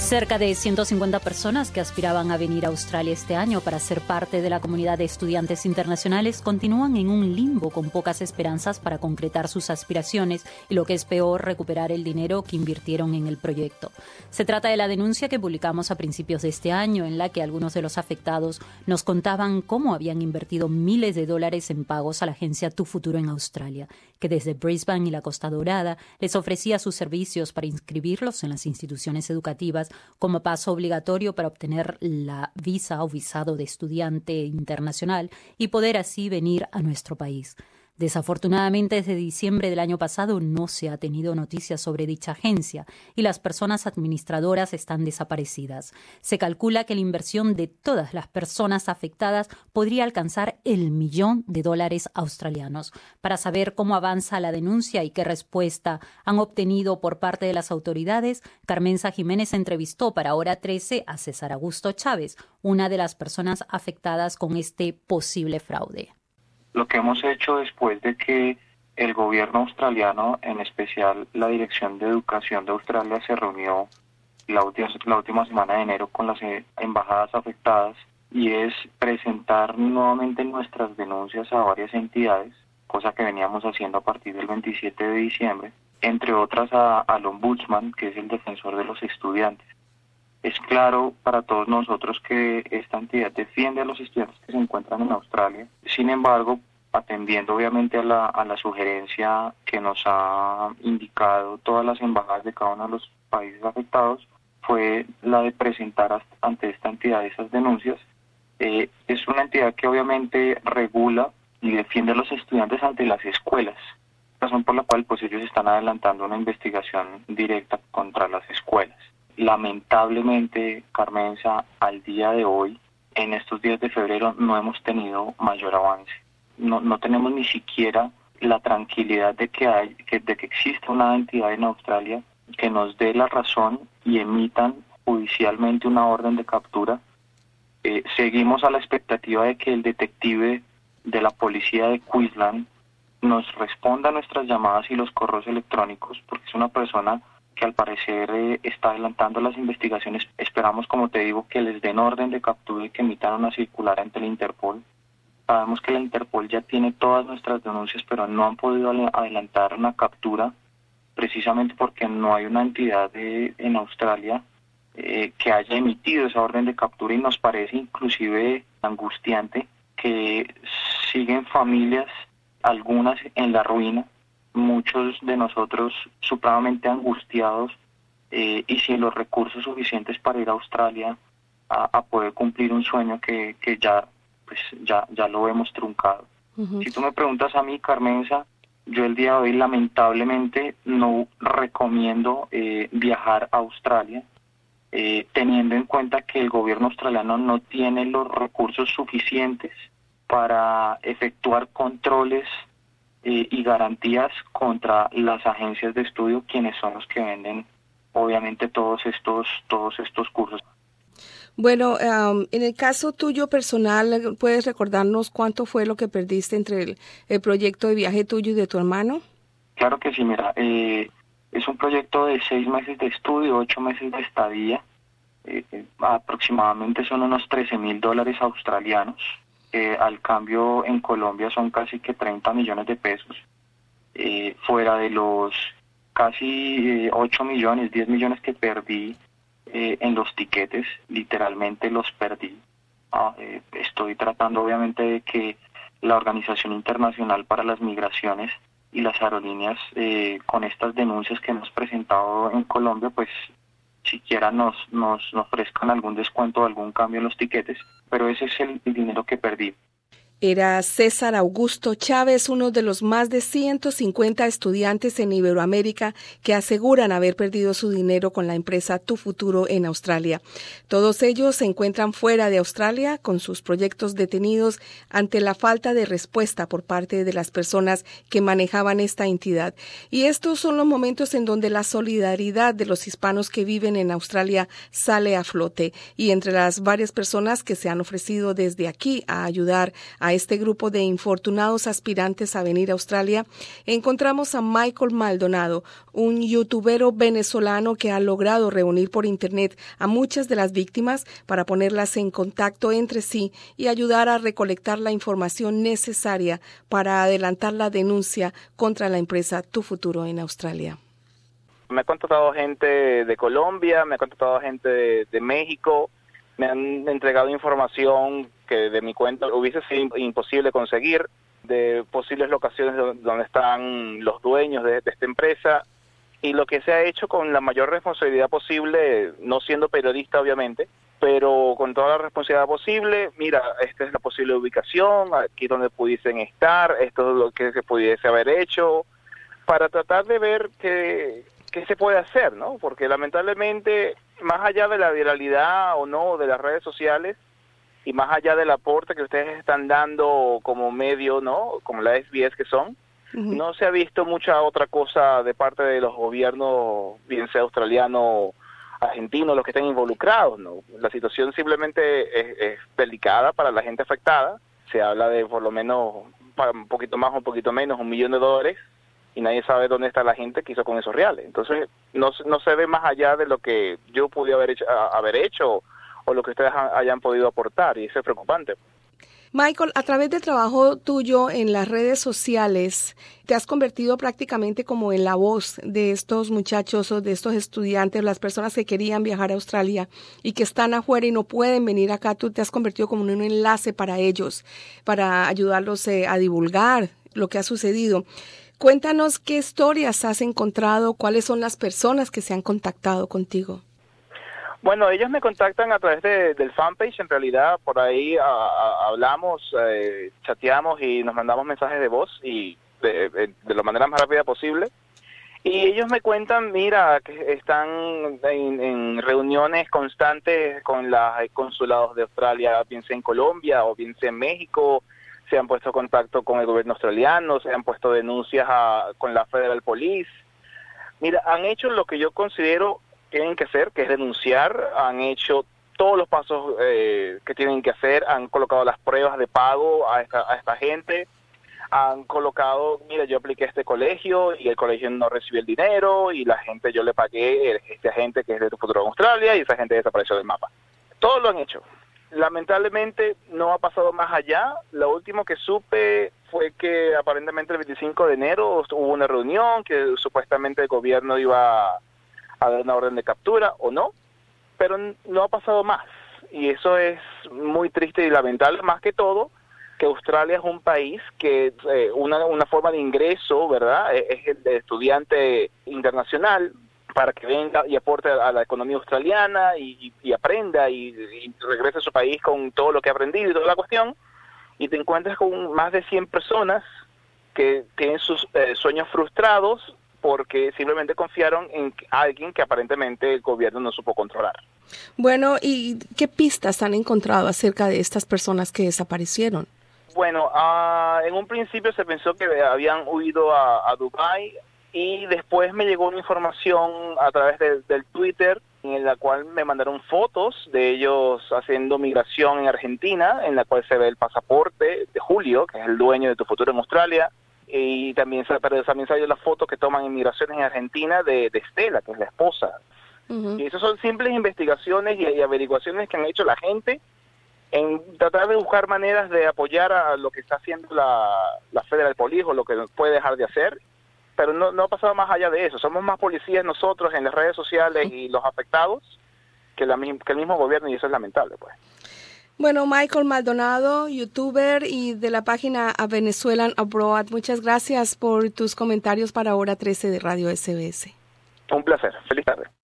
Cerca de 150 personas que aspiraban a venir a Australia este año para ser parte de la comunidad de estudiantes internacionales continúan en un limbo con pocas esperanzas para concretar sus aspiraciones y, lo que es peor, recuperar el dinero que invirtieron en el proyecto. Se trata de la denuncia que publicamos a principios de este año, en la que algunos de los afectados nos contaban cómo habían invertido miles de dólares en pagos a la agencia Tu Futuro en Australia, que desde Brisbane y la Costa Dorada les ofrecía sus servicios para inscribirlos en las instituciones educativas como paso obligatorio para obtener la visa o visado de estudiante internacional y poder así venir a nuestro país. Desafortunadamente, desde diciembre del año pasado no se ha tenido noticias sobre dicha agencia y las personas administradoras están desaparecidas. Se calcula que la inversión de todas las personas afectadas podría alcanzar el $1.000.000 australianos. Para saber cómo avanza la denuncia y qué respuesta han obtenido por parte de las autoridades, Carmenza Jiménez entrevistó para Hora 13 a César Augusto Chávez, una de las personas afectadas con este posible fraude. Lo que hemos hecho después de que el gobierno australiano, en especial la Dirección de Educación de Australia, se reunió la última semana de enero con las embajadas afectadas, y es presentar nuevamente nuestras denuncias a varias entidades, cosa que veníamos haciendo a partir del 27 de diciembre, entre otras al Ombudsman, que es el defensor de los estudiantes. Es claro para todos nosotros que esta entidad defiende a los estudiantes que se encuentran en Australia. Sin embargo, atendiendo obviamente a la sugerencia que nos ha indicado todas las embajadas de cada uno de los países afectados, fue la de presentar ante esta entidad esas denuncias. Es una entidad que obviamente regula y defiende a los estudiantes ante las escuelas, razón por la cual pues ellos están adelantando una investigación directa contra las escuelas. Lamentablemente, Carmenza, al día de hoy, en estos días de febrero, no hemos tenido mayor avance. No tenemos ni siquiera la tranquilidad de que exista una entidad en Australia que nos dé la razón y emitan judicialmente una orden de captura. Seguimos a la expectativa de que el detective de la policía de Queensland nos responda a nuestras llamadas y los correos electrónicos, porque es una persona que al parecer está adelantando las investigaciones. Esperamos, como te digo, que les den orden de captura y que emitan una circular ante la Interpol. Sabemos que la Interpol ya tiene todas nuestras denuncias, pero no han podido adelantar una captura, precisamente porque no hay una entidad en Australia que haya emitido esa orden de captura, y nos parece inclusive angustiante que siguen familias, algunas en la ruina, muchos de nosotros supremamente angustiados y sin los recursos suficientes para ir a Australia a poder cumplir un sueño que ya lo hemos truncado. Uh-huh. Si tú me preguntas a mí, Carmenza, yo el día de hoy lamentablemente no recomiendo viajar a Australia, teniendo en cuenta que el gobierno australiano no tiene los recursos suficientes para efectuar controles y garantías contra las agencias de estudio, quienes son los que venden obviamente todos estos cursos. Bueno, en el caso tuyo personal, ¿puedes recordarnos cuánto fue lo que perdiste entre el proyecto de viaje tuyo y de tu hermano? Claro que sí, mira, es un proyecto de 6 meses de estudio, 8 meses de estadía, aproximadamente son unos $13,000 australianos. Al cambio en Colombia son casi que 30 millones de pesos, fuera de los casi 8 millones, 10 millones que perdí en los tiquetes, literalmente los perdí. Estoy tratando obviamente de que la Organización Internacional para las Migraciones y las aerolíneas, con estas denuncias que hemos presentado en Colombia, pues siquiera nos ofrezcan algún descuento o algún cambio en los tiquetes, pero ese es el dinero que perdí. Era César Augusto Chávez, uno de los más de 150 estudiantes en Iberoamérica que aseguran haber perdido su dinero con la empresa Tu Futuro en Australia. Todos ellos se encuentran fuera de Australia con sus proyectos detenidos ante la falta de respuesta por parte de las personas que manejaban esta entidad. Y estos son los momentos en donde la solidaridad de los hispanos que viven en Australia sale a flote, y entre las varias personas que se han ofrecido desde aquí a ayudar a a este grupo de infortunados aspirantes a venir a Australia, encontramos a Michael Maldonado, un youtubero venezolano que ha logrado reunir por internet a muchas de las víctimas para ponerlas en contacto entre sí y ayudar a recolectar la información necesaria para adelantar la denuncia contra la empresa Tu Futuro en Australia. Me ha contactado gente de Colombia, me ha contactado gente de México, me han entregado información que de mi cuenta hubiese sido imposible conseguir, de posibles locaciones donde están los dueños de esta empresa, y lo que se ha hecho con la mayor responsabilidad posible, no siendo periodista obviamente, pero con toda la responsabilidad posible. Mira, esta es la posible ubicación, aquí es donde pudiesen estar, esto es lo que se pudiese haber hecho, para tratar de ver qué se puede hacer, ¿no? Porque lamentablemente, más allá de la viralidad o no de las redes sociales, y más allá del aporte que ustedes están dando como medio, ¿no?, como la SBS que son, no se ha visto mucha otra cosa de parte de los gobiernos, bien sea australiano, argentino, los que estén involucrados, ¿no? La situación simplemente es delicada para la gente afectada. Se habla de por lo menos, un poquito más o un poquito menos, $1 millón, y nadie sabe dónde está la gente que hizo con esos reales. Entonces, no se ve más allá de lo que yo pude haber hecho o lo que ustedes hayan podido aportar, y eso es preocupante. Michael, a través del trabajo tuyo en las redes sociales, te has convertido prácticamente como en la voz de estos muchachos o de estos estudiantes, las personas que querían viajar a Australia y que están afuera y no pueden venir acá. Tú te has convertido como en un enlace para ellos, para ayudarlos a divulgar lo que ha sucedido. Cuéntanos qué historias has encontrado, cuáles son las personas que se han contactado contigo. Bueno, ellos me contactan a través del fanpage. En realidad, por ahí hablamos, chateamos y nos mandamos mensajes de voz y de la manera más rápida posible. Y ellos me cuentan, mira, que están en reuniones constantes con los consulados de Australia, bien sea en Colombia o bien sea en México. Se han puesto en contacto con el gobierno australiano, se han puesto denuncias con la Federal Police. Mira, han hecho lo que yo considero tienen que hacer, que es denunciar. Han hecho todos los pasos que tienen que hacer, han colocado las pruebas de pago a esta gente, han colocado, mira, yo apliqué a este colegio y el colegio no recibió el dinero, y la gente, yo le pagué a este agente que es de Tu Futuro en Australia, y esa gente desapareció del mapa. Todo lo han hecho. Lamentablemente no ha pasado más allá. Lo último que supe fue que aparentemente el 25 de enero hubo una reunión que supuestamente el gobierno iba a dar una orden de captura o no, pero no ha pasado más, y eso es muy triste y lamentable. Más que todo, que Australia es un país que una forma de ingreso, ¿verdad?, es el de estudiante internacional, para que venga y aporte a la economía australiana y aprenda y regrese a su país con todo lo que ha aprendido y toda la cuestión, y te encuentras con más de 100 personas que tienen sus sueños frustrados porque simplemente confiaron en alguien que aparentemente el gobierno no supo controlar. Bueno, ¿y qué pistas han encontrado acerca de estas personas que desaparecieron? Bueno, en un principio se pensó que habían huido a Dubái, y después me llegó una información a través del Twitter en la cual me mandaron fotos de ellos haciendo migración en Argentina, en la cual se ve el pasaporte de Julio, que es el dueño de Tu Futuro en Australia. Y también salió la foto que toman en migraciones en Argentina de Estela, que es la esposa. Y esas son simples investigaciones y averiguaciones que han hecho la gente en tratar de buscar maneras de apoyar a lo que está haciendo la Federal Police, o lo que puede dejar de hacer, pero no ha pasado más allá de eso. Somos más policías nosotros en las redes sociales y los afectados que el mismo gobierno, y eso es lamentable, pues. Bueno, Michael Maldonado, youtuber y de la página A Venezuelan Abroad, muchas gracias por tus comentarios para Hora 13 de Radio SBS. Un placer. Feliz tarde.